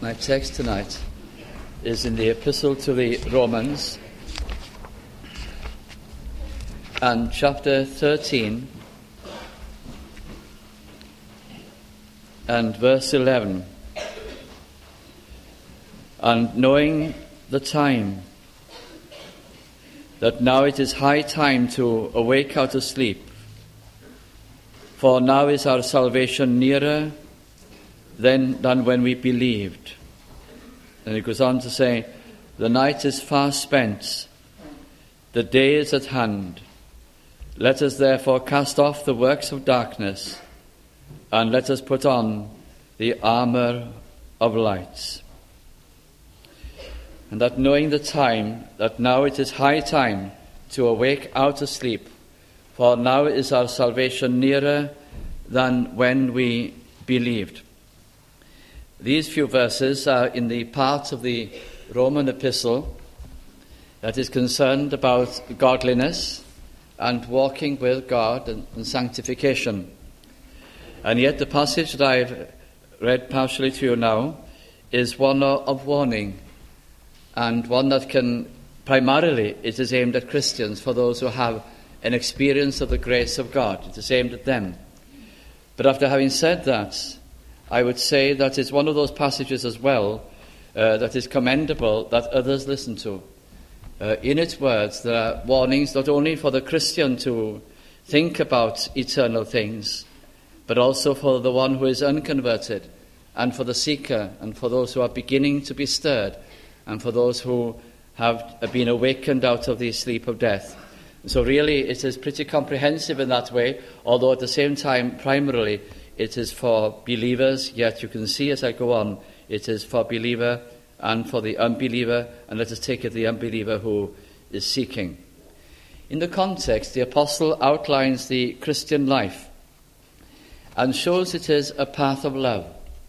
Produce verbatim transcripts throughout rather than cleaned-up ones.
My text tonight is in the Epistle to the Romans and chapter thirteen and verse eleven. And knowing the time, that now it is high time to awake out of sleep, for now is our salvation nearer than, than when we believed. And it goes on to say, the night is far spent, the day is at hand. Let us therefore cast off the works of darkness, and let us put on the armour of light. And that knowing the time, that now it is high time to awake out of sleep, for now is our salvation nearer than when we believed. These few verses are in the part of the Roman epistle that is concerned about godliness and walking with God and, and sanctification. And yet the passage that I've read partially to you now is one of warning, and one that can, primarily, it is aimed at Christians, for those who have an experience of the grace of God. It is aimed at them. But after having said that, I would say that it's one of those passages as well uh, that is commendable that others listen to. Uh, in its words, there are warnings not only for the Christian to think about eternal things, but also for the one who is unconverted, and for the seeker, and for those who are beginning to be stirred, and for those who have been awakened out of the sleep of death. So really it is pretty comprehensive in that way, although at the same time, primarily, it is for believers, yet you can see as I go on, it is for believer and for the unbeliever, and let us take it the unbeliever who is seeking. In the context, the apostle outlines the Christian life and shows it is a path of love.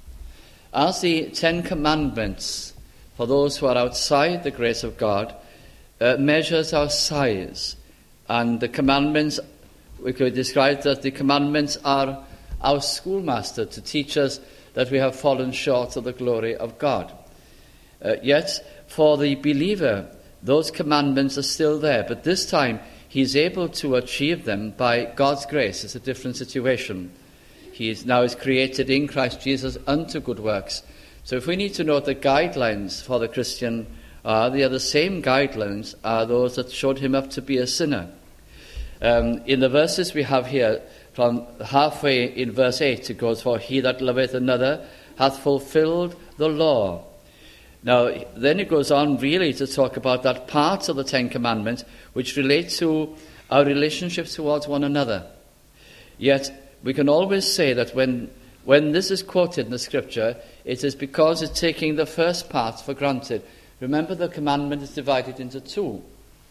As the Ten Commandments, for those who are outside the grace of God, uh, measures our size, and the commandments, we could describe that the commandments are our schoolmaster to teach us that we have fallen short of the glory of God. Uh, yet, for the believer, those commandments are still there, but this time he is able to achieve them by God's grace. It's a different situation. He is now is created in Christ Jesus unto good works. So if we need to know the guidelines for the Christian are, they are the same guidelines are those that showed him up to be a sinner. Um, in the verses we have here, from halfway in verse eight, it goes, for he that loveth another hath fulfilled the law. Now, then it goes on really to talk about that part of the Ten Commandments which relate to our relationships towards one another. Yet, we can always say that when, when this is quoted in the Scripture, it is because it's taking the first part for granted. Remember, the commandment is divided into two.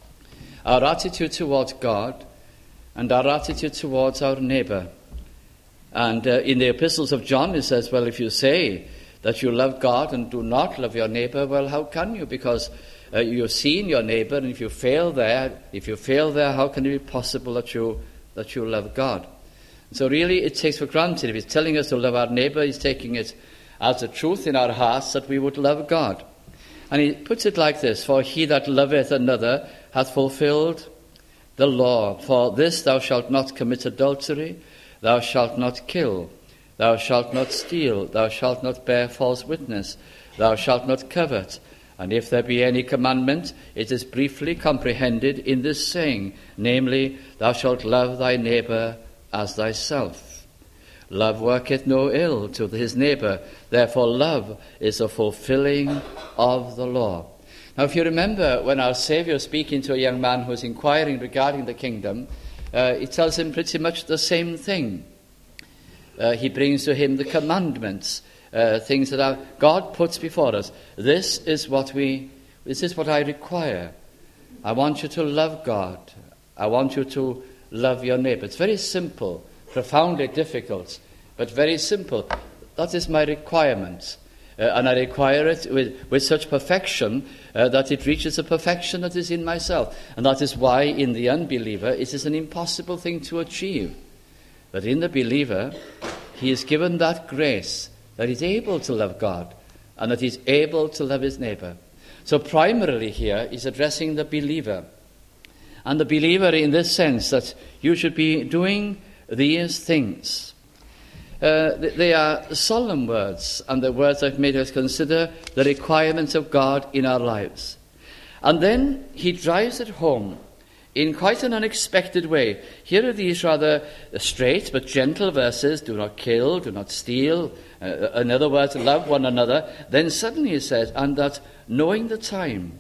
Our attitude towards God and our attitude towards our neighbour. And uh, in the epistles of John it says, well, if you say that you love God and do not love your neighbour, well, how can you? Because uh, you've seen your neighbour, and if you fail there, if you fail there, how can it be possible that you that you love God? So really it takes for granted, if he's telling us to love our neighbour, he's taking it as a truth in our hearts that we would love God. And he puts it like this, for he that loveth another hath fulfilled the law. For this, thou shalt not commit adultery, thou shalt not kill, thou shalt not steal, thou shalt not bear false witness, thou shalt not covet. And if there be any commandment, it is briefly comprehended in this saying, namely, thou shalt love thy neighbour as thyself. Love worketh no ill to his neighbour, therefore love is a fulfilling of the law. Now, if you remember when our Saviour, speaking to a young man who was inquiring regarding the kingdom, uh, he tells him pretty much the same thing. Uh, he brings to him the commandments, uh, things that our God puts before us. This is what we, this is what I require. I want you to love God. I want you to love your neighbour. It's very simple, profoundly difficult, but very simple. That is my requirement. Uh, and I require it with, with such perfection uh, that it reaches a perfection that is in myself. And that is why in the unbeliever it is an impossible thing to achieve. But in the believer, he is given that grace that he's able to love God and that he's able to love his neighbor. So primarily here, he's addressing the believer. And the believer in this sense that you should be doing these things. Uh, they are solemn words, and the words that made us consider the requirements of God in our lives. And then he drives it home in quite an unexpected way. Here are these rather straight but gentle verses: do not kill, do not steal, uh, in other words, love one another. Then suddenly he says, and that knowing the time,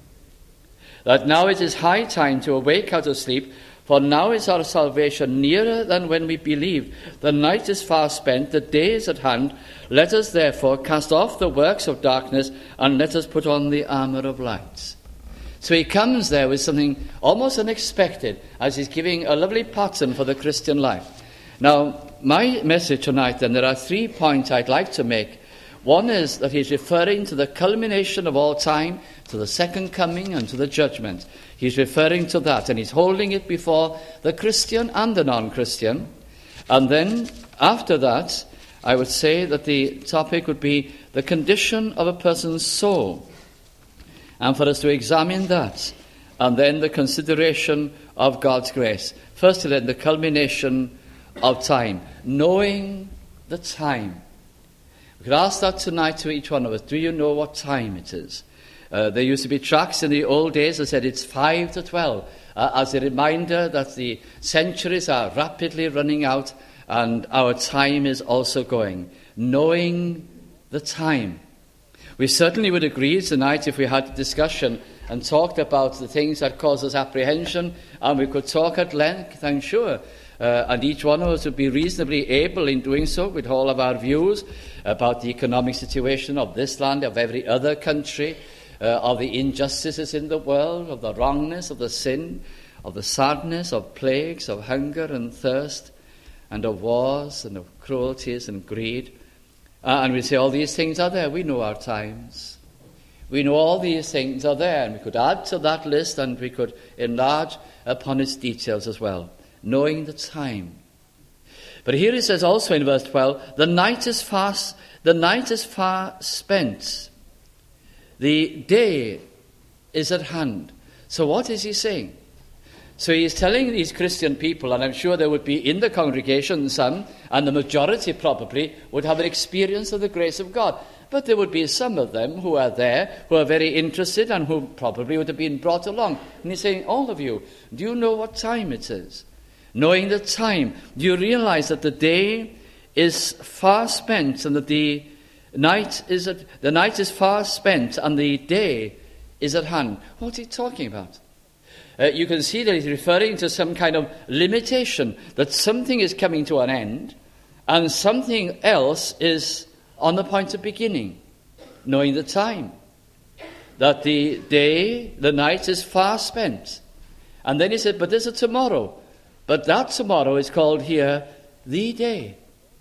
that now it is high time to awake out of sleep, for now is our salvation nearer than when we believed. The night is far spent, the day is at hand. Let us therefore cast off the works of darkness, and let us put on the armour of light. So he comes there with something almost unexpected, as he's giving a lovely pattern for the Christian life. Now, my message tonight, then, there are three points I'd like to make. One is that he's referring to the culmination of all time, to the second coming and to the judgment. He's referring to that, and he's holding it before the Christian and the non-Christian. And then, after that, I would say that the topic would be the condition of a person's soul, and for us to examine that, and then the consideration of God's grace. Firstly, then, the culmination of time, knowing the time. We could ask that tonight to each one of us. Do you know what time it is? Uh, there used to be tracts in the old days that said it's five to twelve, uh, as a reminder that the centuries are rapidly running out and our time is also going. Knowing the time. We certainly would agree tonight if we had a discussion and talked about the things that cause us apprehension, and we could talk at length, I'm sure. Uh, and each one of us would be reasonably able in doing so with all of our views about the economic situation of this land, of every other country, uh, of the injustices in the world, of the wrongness, of the sin, of the sadness, of plagues, of hunger and thirst, and of wars and of cruelties and greed. Uh, and we say all these things are there. We know our times. We know all these things are there, and we could add to that list and we could enlarge upon its details as well. Knowing the time. But here it says also in verse twelve, the night is fast, the night is far spent. The day is at hand. So what is he saying? So he is telling these Christian people, and I'm sure there would be in the congregation some, and the majority probably would have an experience of the grace of God. But there would be some of them who are there, who are very interested, and who probably would have been brought along. And he's saying, all of you, do you know what time it is? Knowing the time, do you realize that the day is far spent and that the night is at, the night is far spent and the day is at hand? What's he talking about? Uh, you can see that he's referring to some kind of limitation, that something is coming to an end and something else is on the point of beginning. Knowing the time, that the day, the night is far spent. And then he said, but there's a tomorrow. But that tomorrow is called here the day.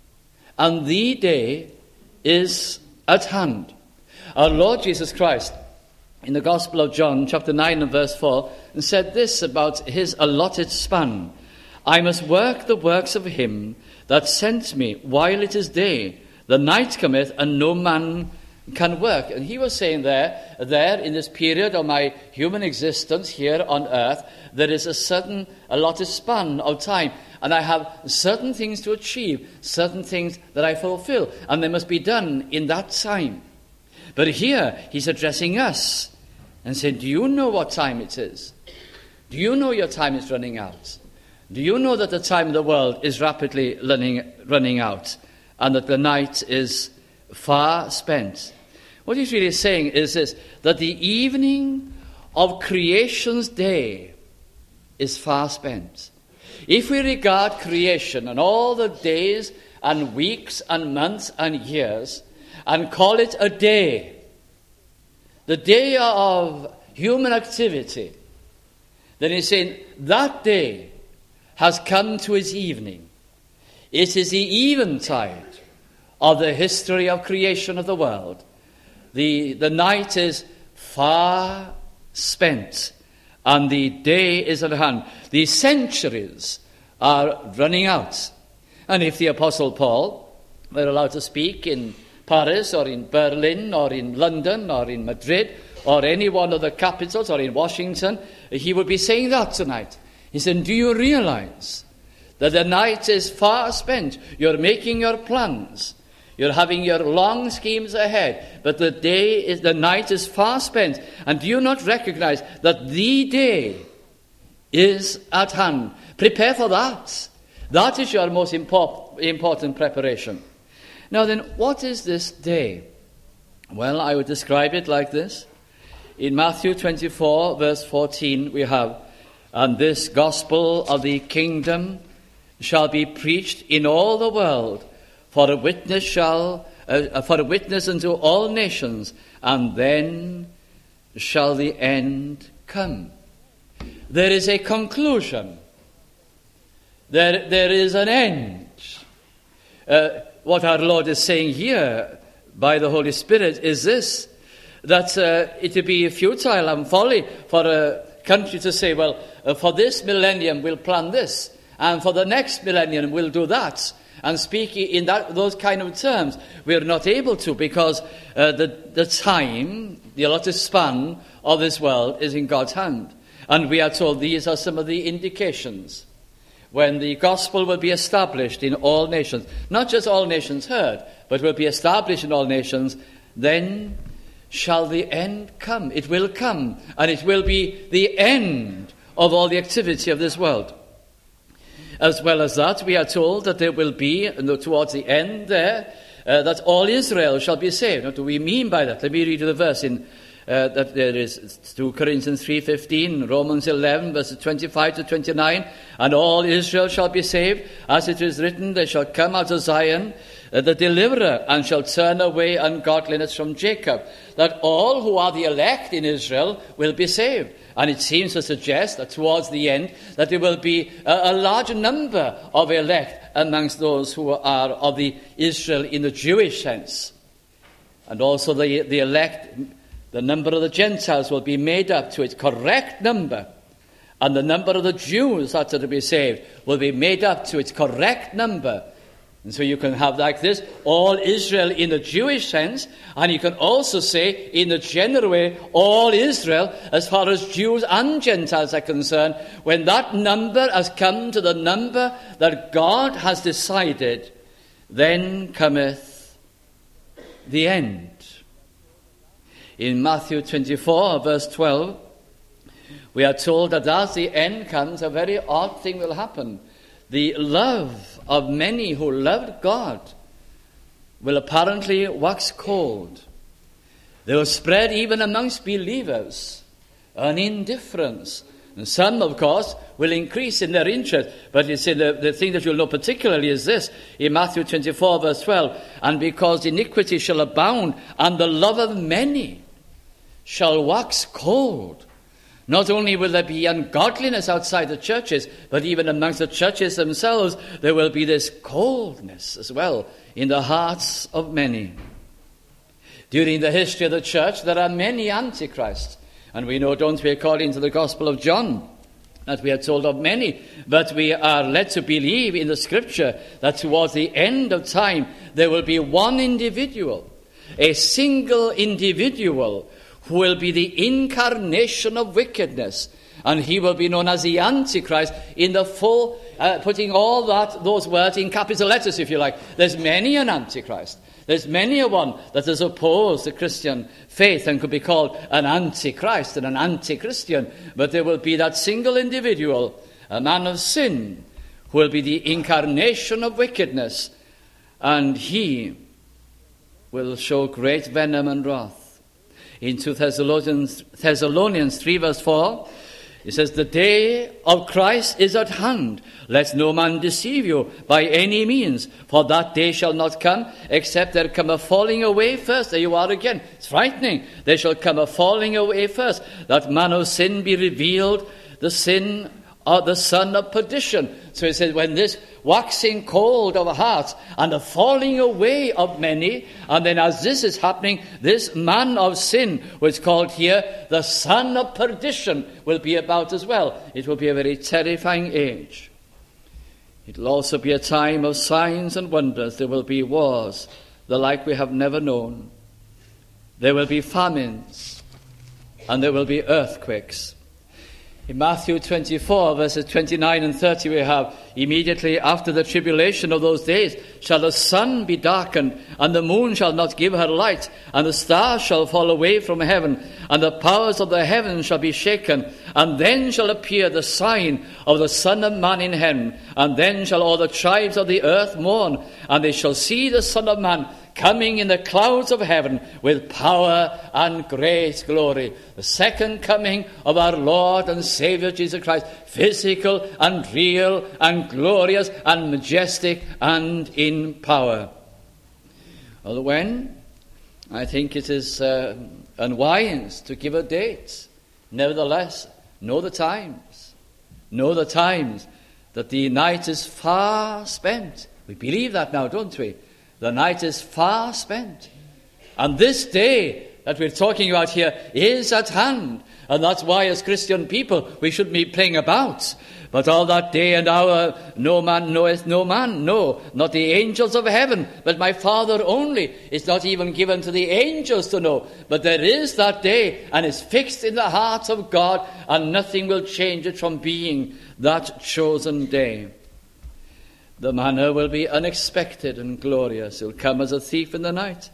And the day is at hand. Our Lord Jesus Christ, in the Gospel of John, chapter nine and verse four, said this about his allotted span. I must work the works of him that sent me while it is day. The night cometh, and no man can work. And he was saying there, there in this period of my human existence here on earth, there is a certain allotted span of time, and I have certain things to achieve, certain things that I fulfill, and they must be done in that time. But here he's addressing us and saying, do you know what time it is? Do you know your time is running out? Do you know that the time of the world is rapidly running, running out, and that the night is far spent? What he's really saying is this, that the evening of creation's day is far spent. If we regard creation and all the days and weeks and months and years and call it a day, the day of human activity, then he's saying that day has come to its evening. It is the eventide of the history of creation of the world. The, the night is far spent, and the day is at hand. The centuries are running out. And if the Apostle Paul were allowed to speak in Paris or in Berlin or in London or in Madrid or any one of the capitals or in Washington, he would be saying that tonight. He said, do you realize that the night is far spent? You're making your plans. You're having your long schemes ahead, but the day is, the night is far spent. And do you not recognize that the day is at hand? Prepare for that. That is your most import, important preparation. Now then, what is this day? Well, I would describe it like this. In Matthew twenty-four, verse fourteen, we have, and this gospel of the kingdom shall be preached in all the world, for a witness shall, uh, for a witness unto all nations, and then shall the end come. There is a conclusion. There, there is an end. Uh, what our Lord is saying here by the Holy Spirit is this, that uh, it would be futile and folly for a country to say, well, uh, for this millennium we'll plan this, and for the next millennium we'll do that, and speak in that, those kind of terms. We're not able to, because uh, the, the time, the allotted span of this world is in God's hand. And we are told these are some of the indications when the gospel will be established in all nations. Not just all nations heard, but will be established in all nations. Then shall the end come. It will come, and it will be the end of all the activity of this world. As well as that, we are told that there will be, towards the end there, uh, that all Israel shall be saved. What do we mean by that? Let me read you the verse in Uh, that there is two Corinthians three fifteen, Romans eleven, verses twenty-five to twenty-nine, and all Israel shall be saved, as it is written, they shall come out of Zion, uh, the deliverer, and shall turn away ungodliness from Jacob. That all who are the elect in Israel will be saved. And it seems to suggest that towards the end, that there will be a, a large number of elect amongst those who are of the Israel in the Jewish sense. And also the, the elect, the number of the Gentiles will be made up to its correct number, and the number of the Jews that are to be saved will be made up to its correct number. And so you can have like this, all Israel in the Jewish sense, and you can also say in the general way, all Israel as far as Jews and Gentiles are concerned, when that number has come to the number that God has decided, then cometh the end. In Matthew twenty-four, verse twelve, we are told that as the end comes, a very odd thing will happen. The love of many who loved God will apparently wax cold. They will spread even amongst believers an indifference. And some, of course, will increase in their interest. But you see, the, the thing that you'll know particularly is this, in Matthew twenty-four, verse twelve, and because iniquity shall abound, and the love of many shall wax cold. Not only will there be ungodliness outside the churches, but even amongst the churches themselves, there will be this coldness as well in the hearts of many. During the history of the church, there are many antichrists. And we know, don't we, according to the Gospel of John, that we are told of many, but we are led to believe in the Scripture that towards the end of time, there will be one individual, a single individual, who will be the incarnation of wickedness, and he will be known as the Antichrist in the full, uh, putting all that those words in capital letters, if you like. There's many an Antichrist. There's many a one that has opposed the Christian faith and could be called an Antichrist and an anti-Christian. But there will be that single individual, a man of sin, who will be the incarnation of wickedness, and he will show great venom and wrath. In two Thessalonians, Thessalonians three, verse four, it says, the day of Christ is at hand. Let no man deceive you by any means, for that day shall not come, except there come a falling away first. There you are again. It's frightening. There shall come a falling away first, that man of sin be revealed, the sin of the son of perdition. So it says, when this waxing cold of hearts and the falling away of many, and then as this is happening, this man of sin, who is called here the son of perdition, will be about as well. It will be a very terrifying age. It will also be a time of signs and wonders. There will be wars, the like we have never known. There will be famines, and there will be earthquakes. In Matthew twenty-four, verses twenty-nine and thirty, we have, immediately after the tribulation of those days shall the sun be darkened, and the moon shall not give her light, and the stars shall fall away from heaven, and the powers of the heavens shall be shaken. And then shall appear the sign of the Son of Man in heaven, and then shall all the tribes of the earth mourn, and they shall see the Son of Man coming in the clouds of heaven with power and great glory. The second coming of our Lord and Saviour Jesus Christ, physical and real and glorious and majestic and in power. Well, when? I think it is uh, unwise to give a date. Nevertheless, know the times. Know the times that the night is far spent. We believe that now, don't we? The night is far spent. And this day that we're talking about here is at hand. And that's why as Christian people we shouldn't be playing about. But all that day and hour no man knoweth no man. No, not the angels of heaven, but my Father only. It's not even given to the angels to know. But there is that day, and it's fixed in the heart of God, and nothing will change it from being that chosen day. The manna will be unexpected and glorious. It will come as a thief in the night.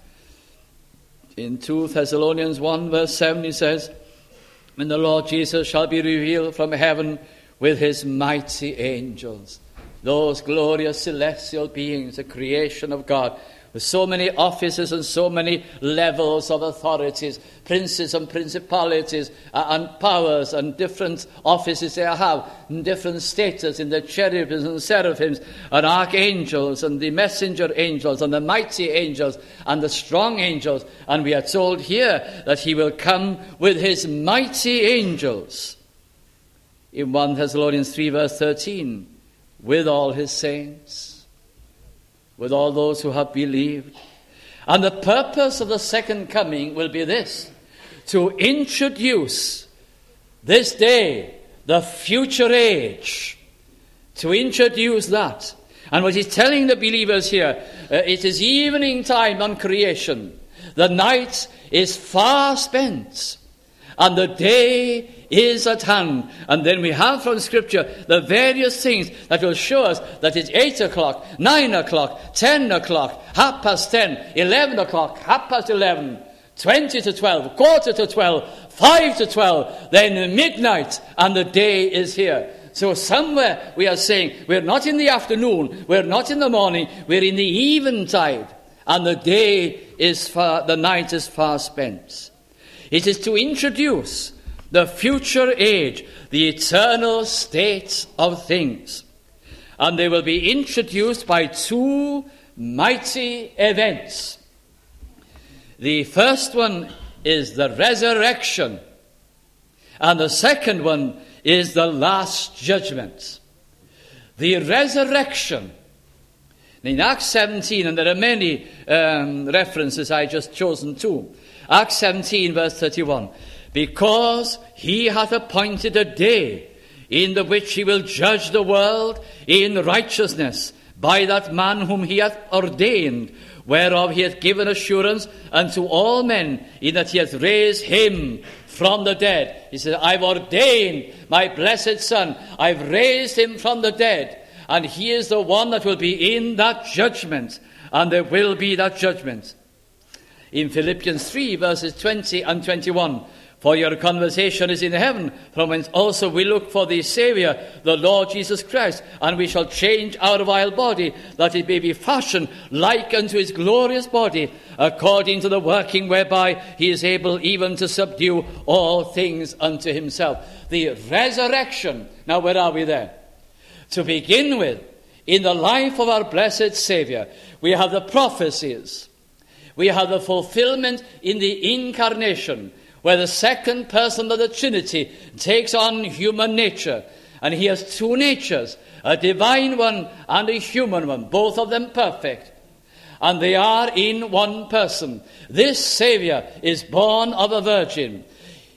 In two Thessalonians one verse seven he says, when the Lord Jesus shall be revealed from heaven with his mighty angels. Those glorious celestial beings, the creation of God, with so many offices and so many levels of authorities, princes and principalities uh, and powers and different offices they have, and different status in the cherubims and seraphims and archangels and the messenger angels and the mighty angels and the strong angels. And we are told here that he will come with his mighty angels. In First Thessalonians three verse thirteen, with all his saints, with all those who have believed. And the purpose of the second coming will be this: to introduce this day, the future age, to introduce that. And what he's telling the believers here, uh, it is evening time on creation. The night is far spent, and the day is at hand. And then we have from Scripture the various things that will show us that it's eight o'clock, nine o'clock, ten o'clock, half past ten, eleven o'clock, half past eleven, twenty to twelve, quarter to twelve, five to twelve, then midnight, and the day is here. So somewhere we are saying we're not in the afternoon, we're not in the morning, we're in the eventide, and the day is far, the night is far spent. It is to introduce the future age, the eternal state of things. And they will be introduced by two mighty events. The first one is the resurrection, and the second one is the last judgment. The resurrection. In Acts seventeen, and there are many um, references I just chosen two. Acts seventeen, verse thirty-one. Because he hath appointed a day in the which he will judge the world in righteousness by that man whom he hath ordained, whereof he hath given assurance unto all men, in that he hath raised him from the dead. He said, I've ordained my blessed Son. I've raised him from the dead. And he is the one that will be in that judgment. And there will be that judgment. In Philippians three, verses twenty and twenty-one, for your conversation is in heaven, from whence also we look for the Saviour, the Lord Jesus Christ. And we shall change our vile body, that it may be fashioned like unto his glorious body, according to the working whereby he is able even to subdue all things unto himself. The resurrection. Now where are we there? To begin with, in the life of our blessed Saviour, we have the prophecies. We have the fulfillment in the incarnation, where the second person of the Trinity takes on human nature. And he has two natures, a divine one and a human one, both of them perfect. And they are in one person. This Saviour is born of a virgin.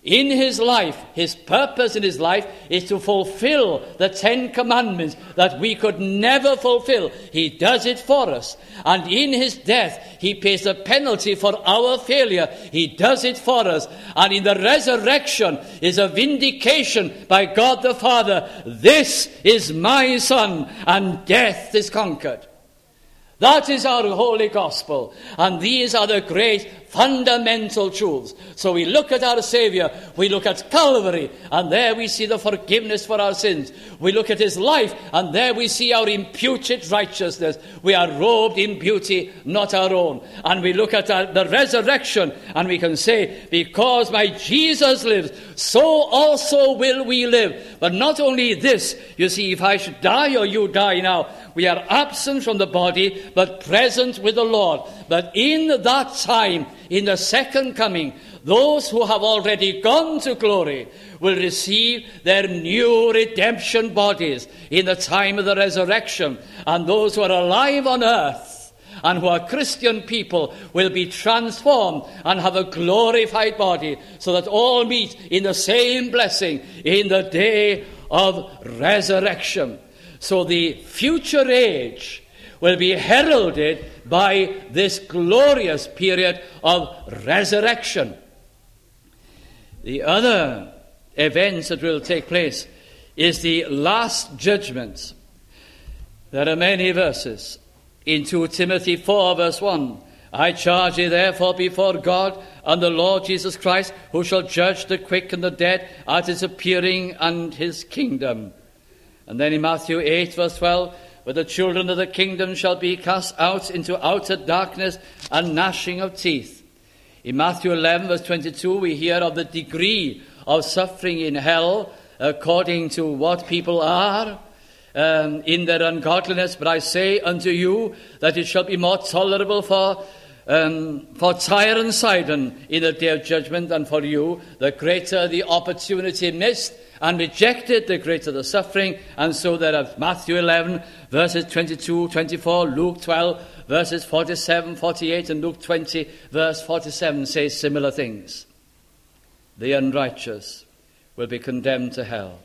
In his life, his purpose in his life is to fulfill the Ten Commandments that we could never fulfill. He does it for us. And in his death, he pays the penalty for our failure. He does it for us. And in the resurrection is a vindication by God the Father. This is my Son, and death is conquered. That is our holy gospel. And these are the great fundamental truths. So we look at our Saviour, we look at Calvary, and there we see the forgiveness for our sins. We look at his life, and there we see our imputed righteousness. We are robed in beauty, not our own. And we look at our, the resurrection, and we can say, because my Jesus lives, so also will we live. But not only this, you see, if I should die or you die now, we are absent from the body, but present with the Lord. But in that time, in the second coming, those who have already gone to glory will receive their new redemption bodies in the time of the resurrection. And those who are alive on earth and who are Christian people will be transformed and have a glorified body, so that all meet in the same blessing in the day of resurrection. So the future age will be heralded by this glorious period of resurrection. The other events that will take place is the last judgment. There are many verses. In Second Timothy four, verse one, I charge thee therefore before God and the Lord Jesus Christ, who shall judge the quick and the dead at his appearing and his kingdom. And then in Matthew eight, verse twelve, where the children of the kingdom shall be cast out into outer darkness and gnashing of teeth. In Matthew eleven, verse twenty-two, we hear of the degree of suffering in hell according to what people are um, in their ungodliness. But I say unto you that it shall be more tolerable for um, for Tyre and Sidon in the day of judgment than for you. The greater the opportunity missed and rejected, the greater the suffering. And so there are Matthew eleven, verses twenty-two, twenty-four, Luke twelve, verses forty-seven, forty-eight, and Luke twenty, verse forty-seven say similar things. The unrighteous will be condemned to hell.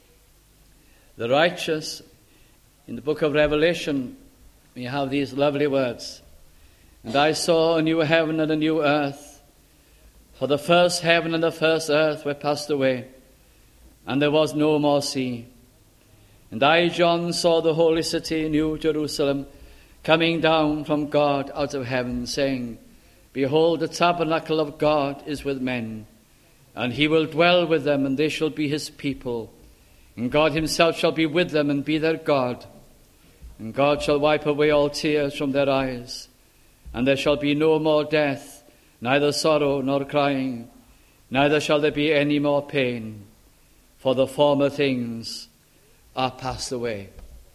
The righteous, in the book of Revelation, we have these lovely words. And I saw a new heaven and a new earth, for the first heaven and the first earth were passed away, and there was no more sea. And I, John, saw the holy city, New Jerusalem, coming down from God out of heaven, saying, Behold, the tabernacle of God is with men, and he will dwell with them, and they shall be his people. And God himself shall be with them and be their God. And God shall wipe away all tears from their eyes, and there shall be no more death, neither sorrow nor crying, neither shall there be any more pain, for the former things are passed away.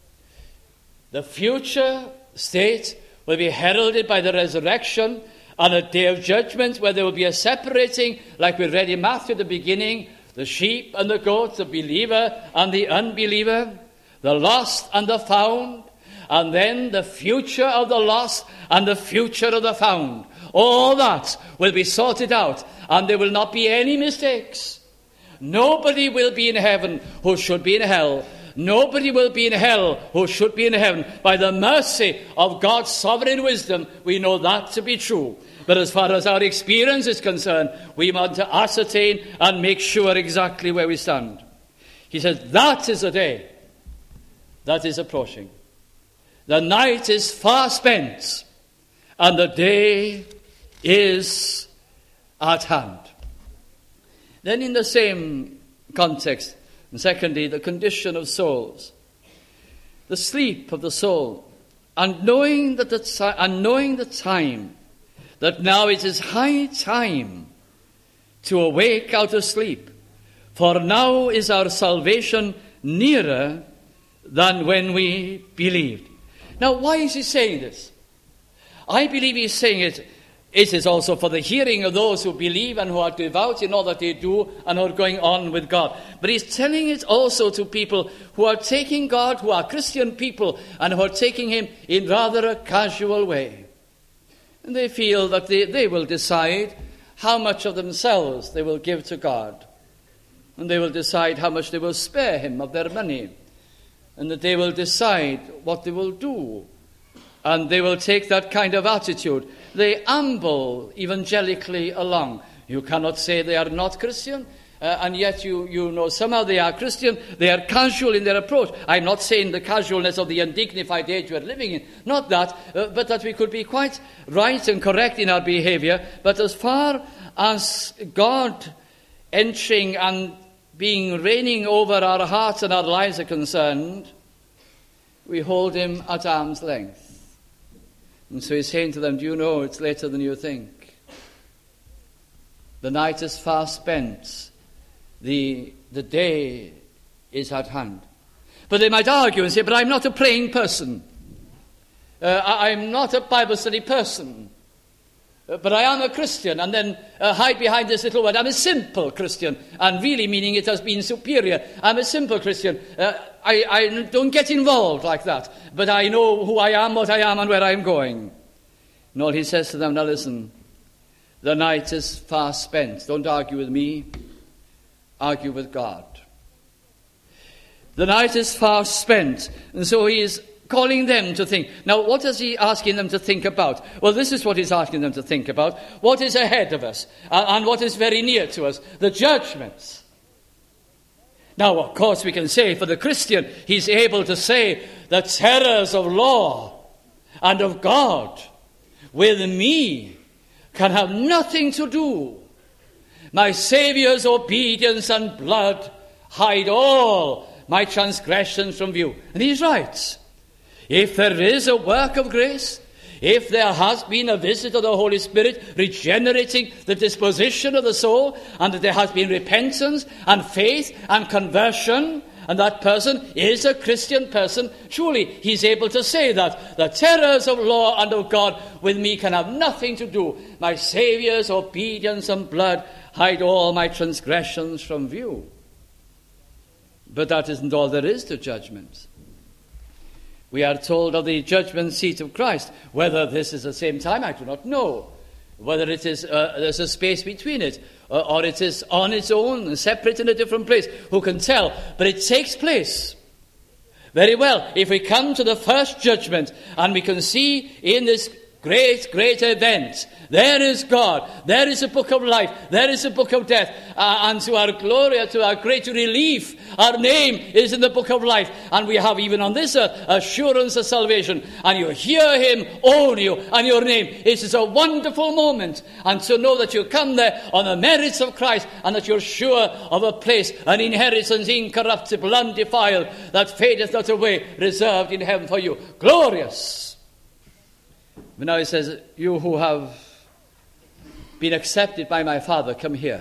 The future state will be heralded by the resurrection and a day of judgment, where there will be a separating, like we read in Matthew at the beginning, the sheep and the goats, the believer and the unbeliever, the lost and the found, and then the future of the lost and the future of the found. All that will be sorted out, and there will not be any mistakes. Nobody will be in heaven who should be in hell. Nobody will be in hell who should be in heaven. By the mercy of God's sovereign wisdom, we know that to be true. But as far as our experience is concerned, we want to ascertain and make sure exactly where we stand. He says, that is a day that is approaching. The night is far spent, and the day is at hand. Then in the same context, and secondly, the condition of souls, the sleep of the soul, and knowing that the, and knowing the time, that now it is high time to awake out of sleep, for now is our salvation nearer than when we believed. Now, why is he saying this? I believe he's saying it. It is also for the hearing of those who believe and who are devout in all that they do and are going on with God. But he's telling it also to people who are taking God, who are Christian people, and who are taking him in rather a casual way. And they feel that they, they will decide how much of themselves they will give to God. And they will decide how much they will spare him of their money. And that they will decide what they will do. And they will take that kind of attitude. They amble evangelically along. You cannot say they are not Christian. Uh, and yet you, you know somehow they are Christian. They are casual in their approach. I'm not saying the casualness of the undignified age we're living in. Not that, uh, but that we could be quite right and correct in our behavior. But as far as God entering and being reigning over our hearts and our lives are concerned, we hold him at arm's length. And so he's saying to them, do you know it's later than you think? The night is fast spent. The, the day is at hand. But they might argue and say, but I'm not a praying person. Uh, I, I'm not a Bible study person. Uh, but I am a Christian. And then uh, hide behind this little word. I'm a simple Christian. And really meaning it has been superior. I'm a simple Christian. Uh, I, I don't get involved like that. But I know who I am, what I am, and where I'm going. And all he says to them, now listen, the night is fast spent. Don't argue with me. Argue with God. The night is fast spent. And so he is calling them to think. Now, what is he asking them to think about? Well, this is what he's asking them to think about. What is ahead of us? Uh, and what is very near to us? The judgments. Now, of course, we can say for the Christian, he's able to say the terrors of law and of God with me can have nothing to do. My Saviour's obedience and blood hide all my transgressions from view. And he's right. If there is a work of grace, if there has been a visit of the Holy Spirit regenerating the disposition of the soul, and that there has been repentance and faith and conversion, and that person is a Christian person, surely he's able to say that. The terrors of law and of God with me can have nothing to do. My Saviour's obedience and blood hide all my transgressions from view. But that isn't all there is to judgment. We are told of the judgment seat of Christ. Whether this is the same time, I do not know. Whether it is uh, there's a space between it, uh, or it is on its own, separate in a different place. Who can tell? But it takes place. Very well, if we come to the first judgment, and we can see in this great, great event, there is God, there is a book of life, there is a book of death, uh, and to our glory, to our great relief, our name is in the book of life, and we have even on this earth assurance of salvation, and you hear him own you and your name. It is a wonderful moment, and to know that you come there on the merits of Christ, and that you're sure of a place, an inheritance incorruptible, undefiled, that fadeth not away, reserved in heaven for you. Glorious! But now he says, you who have been accepted by my Father, come here.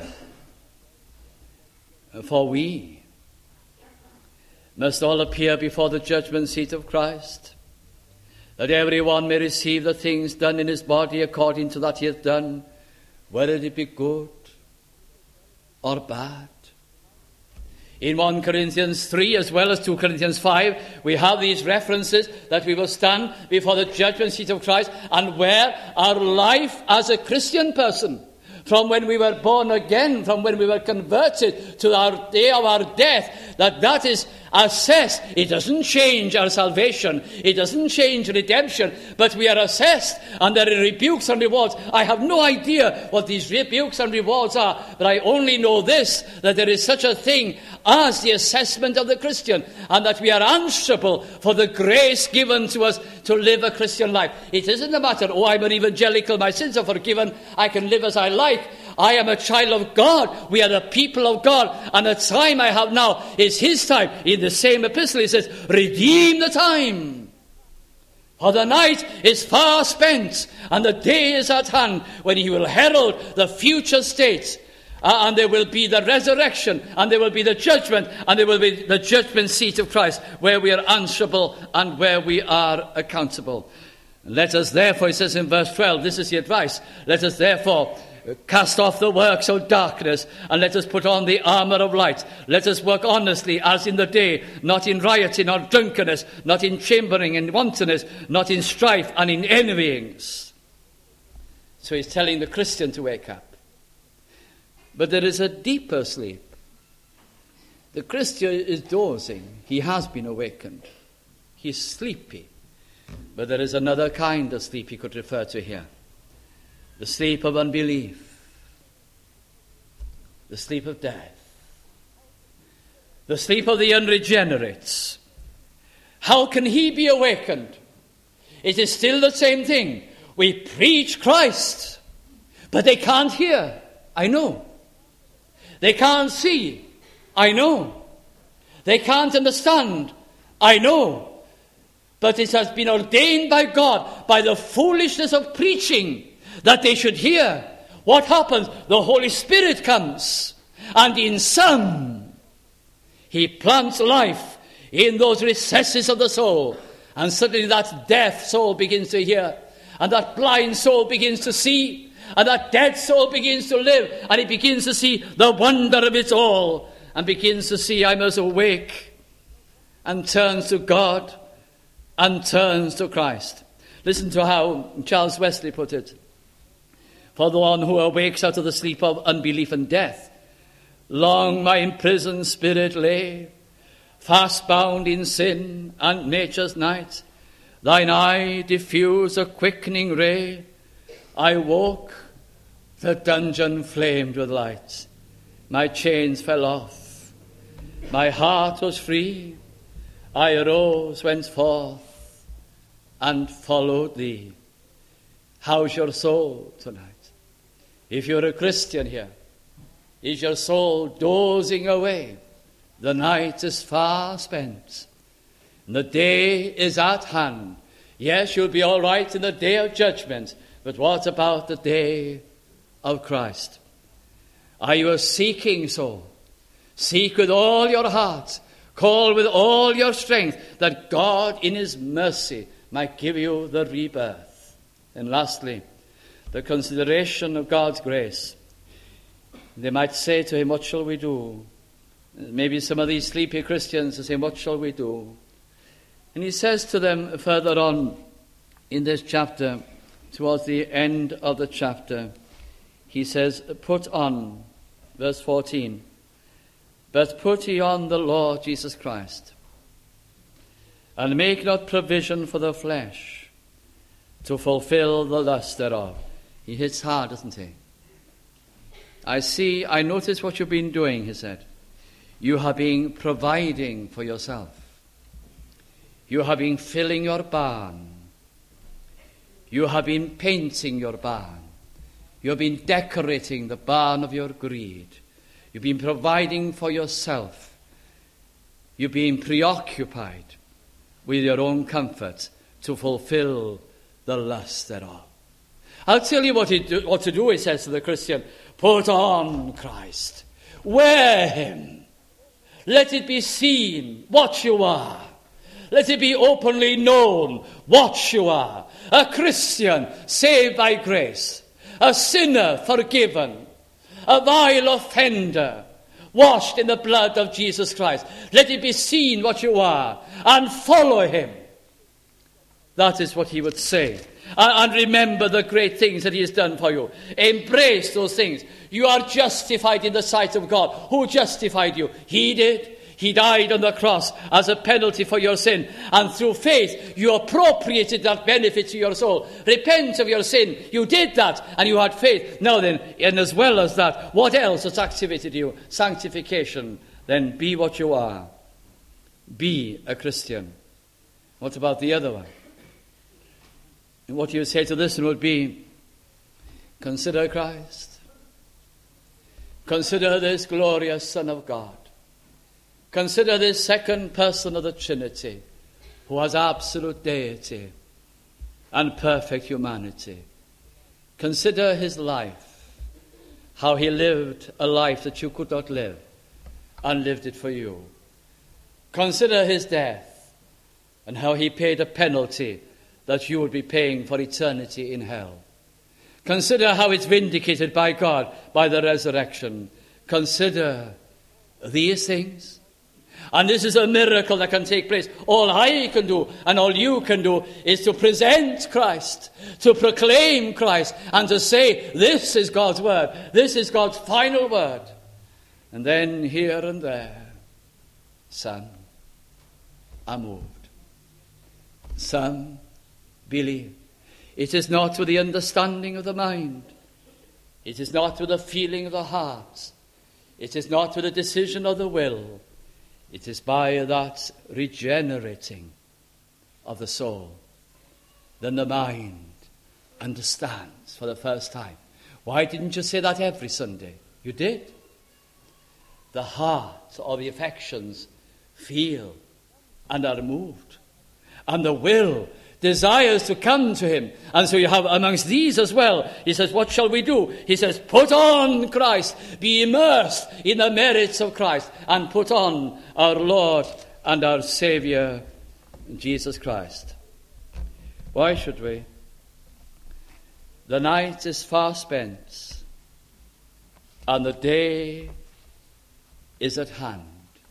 For we must all appear before the judgment seat of Christ, that every one may receive the things done in his body according to that he hath done, whether it be good or bad. In First Corinthians three as well as Second Corinthians five, we have these references that we will stand before the judgment seat of Christ, and where our life as a Christian person, from when we were born again, from when we were converted to our day of our death, that that is assessed. It doesn't change our salvation. It doesn't change redemption. But we are assessed, and there are rebukes and rewards. I have no idea what these rebukes and rewards are, but I only know this, that there is such a thing as the assessment of the Christian, and that we are answerable for the grace given to us to live a Christian life. It isn't a matter, oh, I'm an evangelical, my sins are forgiven, I can live as I like. I am a child of God. We are the people of God. And the time I have now is his time. In the same epistle he says, redeem the time. For the night is far spent, and the day is at hand, when he will herald the future state. Uh, and there will be the resurrection, and there will be the judgment, and there will be the judgment seat of Christ, where we are answerable and where we are accountable. Let us therefore, it says in verse twelve, this is the advice, let us therefore cast off the works of darkness, and let us put on the armour of light. Let us work honestly as in the day, not in rioting or drunkenness, not in chambering and wantonness, not in strife and in envyings. So he's telling the Christian to wake up. But there is a deeper sleep. The Christian is dozing. He has been awakened. He's sleepy. But there is another kind of sleep he could refer to here. The sleep of unbelief. The sleep of death. The sleep of the unregenerates. How can he be awakened? It is still the same thing. We preach Christ, but they can't hear. I know. They can't see. I know. They can't understand. I know. But it has been ordained by God, by the foolishness of preaching, that they should hear. What happens? The Holy Spirit comes, and in some, he plants life in those recesses of the soul, and suddenly that deaf soul begins to hear, and that blind soul begins to see, and that dead soul begins to live, and he begins to see the wonder of it all, and begins to see, I must awake, and turns to God, and turns to Christ. Listen to how Charles Wesley put it. For the one who awakes out of the sleep of unbelief and death, long my imprisoned spirit lay, fast bound in sin and nature's night. Thine eye diffused a quickening ray. I woke, the dungeon flamed with light. My chains fell off. My heart was free. I arose, went forth, and followed thee. How's your soul tonight? If you're a Christian here, is your soul dozing away? The night is far spent. The day is at hand. Yes, you'll be all right in the day of judgment, but what about the day of Christ? Are you a seeking soul? Seek with all your heart. Call with all your strength that God in his mercy might give you the rebirth. And lastly, the consideration of God's grace. They might say to him, what shall we do? Maybe some of these sleepy Christians are saying, what shall we do? And he says to them further on in this chapter, towards the end of the chapter, he says, put on, verse fourteen, but put ye on the Lord Jesus Christ, and make not provision for the flesh to fulfill the lust thereof. He hits hard, doesn't he? I see, I notice what you've been doing, he said. You have been providing for yourself. You have been filling your barn. You have been painting your barn. You have been decorating the barn of your greed. You've been providing for yourself. You've been preoccupied with your own comfort to fulfill the lust thereof. I'll tell you what, he do, what to do, he says to the Christian. Put on Christ. Wear him. Let it be seen what you are. Let it be openly known what you are. A Christian saved by grace. A sinner forgiven. A vile offender washed in the blood of Jesus Christ. Let it be seen what you are and follow him. That is what he would say. And remember the great things that he has done for you. Embrace those things. You are justified in the sight of God. Who justified you? He did. He died on the cross as a penalty for your sin. And through faith, you appropriated that benefit to your soul. Repent of your sin. You did that, and you had faith. Now then, and as well as that, what else has activated you? Sanctification. Then be what you are. Be a Christian. What about the other one? And what you say to this one would be, consider Christ. Consider this glorious Son of God. Consider this second person of the Trinity, who has absolute deity and perfect humanity. Consider his life, how he lived a life that you could not live, and lived it for you. Consider his death, and how he paid a penalty that you would be paying for eternity in hell. Consider how it's vindicated by God by the resurrection. Consider these things. And this is a miracle that can take place. All I can do and all you can do is to present Christ, to proclaim Christ, and to say, this is God's word. This is God's final word. And then here and there, some are moved. Some believe. It is not with the understanding of the mind. It is not with the feeling of the heart. It is not with the decision of the will. It is by that regenerating of the soul. Then the mind understands for the first time. Why didn't you say that every Sunday? You did. The heart or the affections feel and are moved. And the will desires to come to him. And so you have amongst these as well, he says, what shall we do? He says, put on Christ, be immersed in the merits of Christ, and put on our Lord and our Saviour, Jesus Christ. Why should we? The night is far spent, and the day is at hand,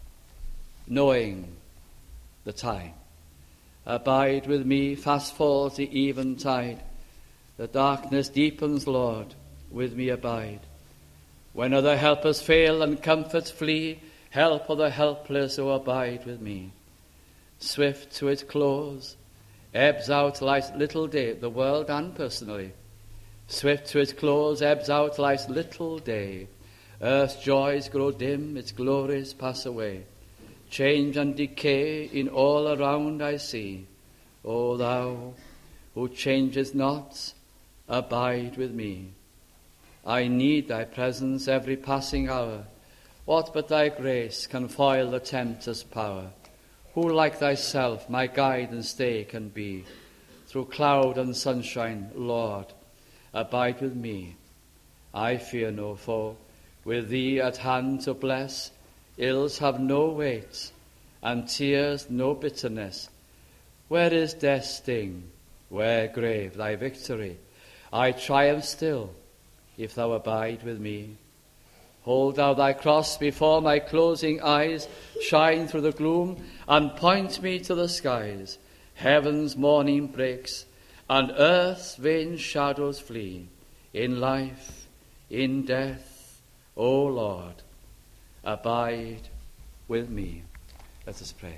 knowing the time. Abide with me, fast falls the eventide. The darkness deepens, Lord, with me abide. When other helpers fail and comforts flee, help of the helpless who abide with me. Swift to its close, ebbs out life's little day, the world and personally. Swift to its close, ebbs out life's little day. Earth's joys grow dim, its glories pass away. Change and decay in all around I see. O thou who changest not, abide with me. I need thy presence every passing hour. What but thy grace can foil the tempter's power? Who like thyself my guide and stay can be? Through cloud and sunshine, Lord, abide with me. I fear no foe. With thee at hand to bless, ills have no weight, and tears no bitterness. Where is death's sting? Where, grave, thy victory? I triumph still, if thou abide with me. Hold thou thy cross before my closing eyes, shine through the gloom, and point me to the skies. Heaven's morning breaks, and earth's vain shadows flee. In life, in death, O Lord, abide with me. Let us pray.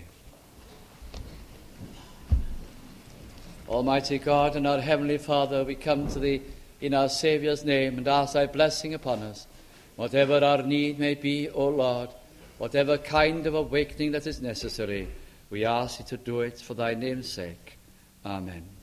Almighty God and our Heavenly Father, we come to thee in our Saviour's name and ask thy blessing upon us. Whatever our need may be, O Lord, whatever kind of awakening that is necessary, we ask thee to do it for thy name's sake. Amen.